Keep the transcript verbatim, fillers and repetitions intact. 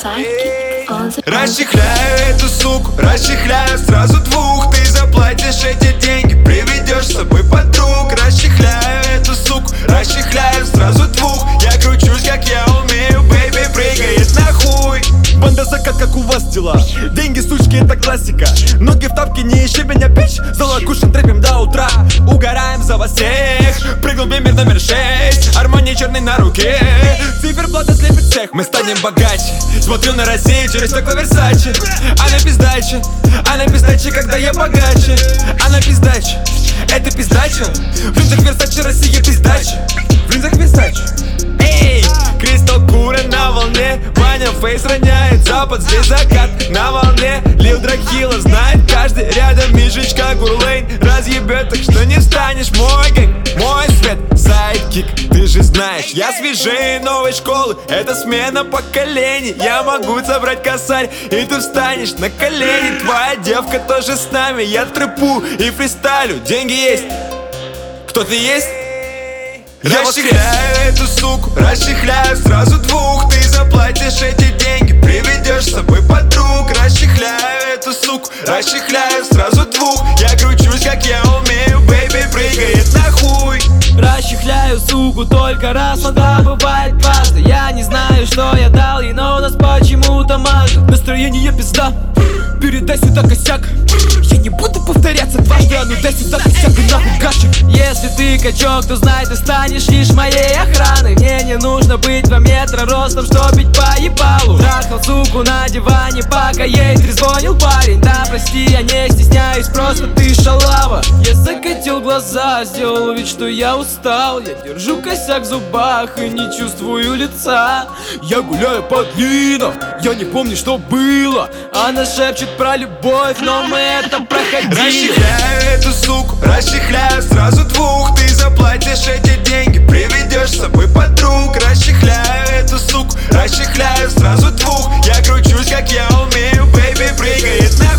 Расчехляю эту суку, расчехляю сразу двух. Ты заплатишь эти деньги, приведешь с собой подруг. Расчехляю эту суку, расчехляю сразу двух. Я кручусь, как я умею, бэйби, прыгает нахуй. Банда закат, как у вас дела? Деньги, сучки, это классика. Ноги в тапке, не ищи меня, бич. Залакушен трэпим до утра. Угораем за вас всех. Прыгнул бемер номер шесть. Армани черный на руке. Циферблата слепит всех. Мы станем богаче. Смотрю на Россию через стекло Версачи. А на пиздаче, а на пиздаче, когда я богаче. А на пиздаче, это пиздача. В линзах Версачи, Россия пиздача. В линзах Версачи. Эй, Кристал Кура на волне. Ваня Фейс роняет запад, здесь закат на волне. Лил Дракила знает каждый рядом. Мишечка Гурлейн разъебет, так что не встанешь. Мой гэнг, мой свет, сайдкик. Ты же знаешь, я свежее новой школы. Это смена поколений. Я могу собрать косарь, и ты встанешь на колени. Твоя девка тоже с нами. Я трэпу и фристайлю, деньги есть. Кто-то есть? Расчехляю эту суку, расчехляю сразу двух. Ты заплатишь эти деньги, приведешь с собой подруг. Расчехляю эту суку, расчехляю сразу двух. Я кручусь, как я умею, бэйби, прыгает нахуй. Расчехляю суку только раз, но да, бывает дважды. Я не знаю, что я дал ей, но у нас почему-то мажет. Настроение пизда, передай сюда косяк. Я не буду повторяться дважды, а ну дай сюда косяк и нахуй гашек. Если ты качок, то знай, ты станешь лишь моей охраной. Мне не нужно быть два метра ростом, чтоб бить по ебалу. Трахал суку на диване, пока ей трезвонил парень. Да прости, я не стесняюсь, просто ты шалава. Я закатил глаза, сделал вид, что я устал. Я держу косяк в зубах и не чувствую лица. Я гуляю по длинам, я не помню, что было. Она шепчет про любовь, но мы это проходили. Расчехляю эту суку, расчехляю сразу двух. Ты заплатишь эти деньги, приведешь с собой подруг. Расчехляю эту суку, расчехляю сразу двух. Я кручусь, как я умею, бэйби, прыгает на